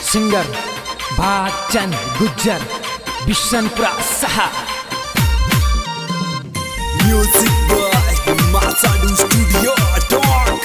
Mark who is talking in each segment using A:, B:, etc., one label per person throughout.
A: Singer Bhagchand Gujjar Bishanpura सहा
B: music by Masadu studio टॉक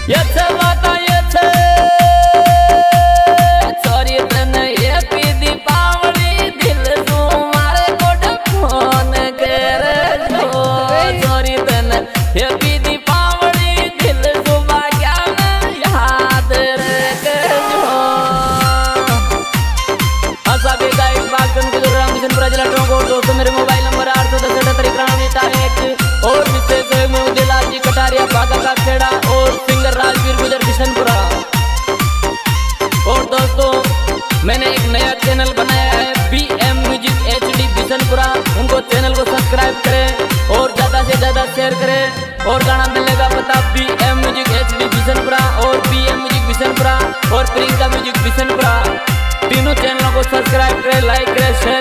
C: ये छे बात ये छे सॉरी तने हैप्पी दीपावली दिल तू मारे कोड फोन करे जो सॉरी तने हैप्पी दीपावली दिल तू बाग्या में याद रखे जो सभी गाइस बागन के दुर्गा मिशन प्रजला टोंको दोस्तों मेरे मोबाइल नंबर 810 और विशेष दिलाल जी कटारिया बागा का खेड़ा और सिंगर राजवीर गुजर बिशनपुरा। और दोस्तों मैंने एक नया चैनल बनाया है BM म्यूजिक HD बिशनपुरा, उनको चैनल को सब्सक्राइब करें और ज्यादा से ज्यादा शेयर करें। और गाना मिलेगा पता BM म्यूजिक HD बिशनपुरा और BM म्यूजिक बिशनपुरा और प्रियंका म्यूजिक बिशनपुरा, तीनों चैनलों को सब्सक्राइब करें, लाइक करें, शेयर